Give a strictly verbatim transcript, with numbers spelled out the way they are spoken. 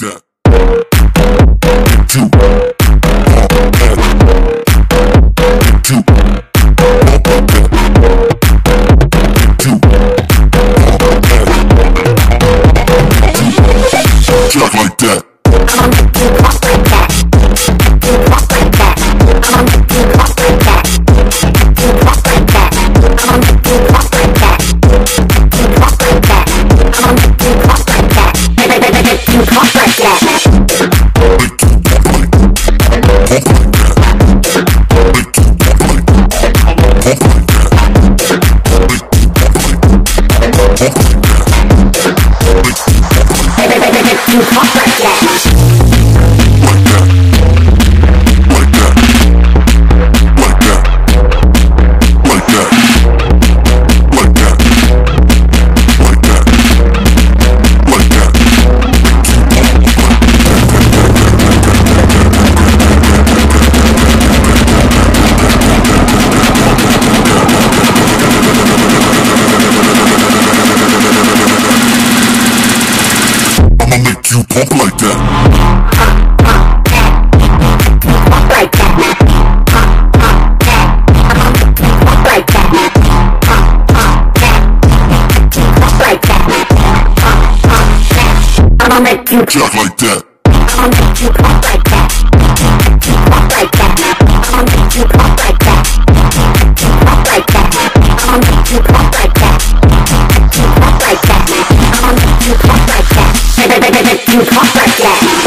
that. Two. Two. Two. Jack like that. You pump like that. Pump like that. Pump like that. Pump like that. I'ma make you jack like that. I'ma make you pump like that. Pump like that. I'ma make you pump like that. Pump like that. I'ma make you pump like that. Pump like that. I'ma make you pump like that. You pump like that.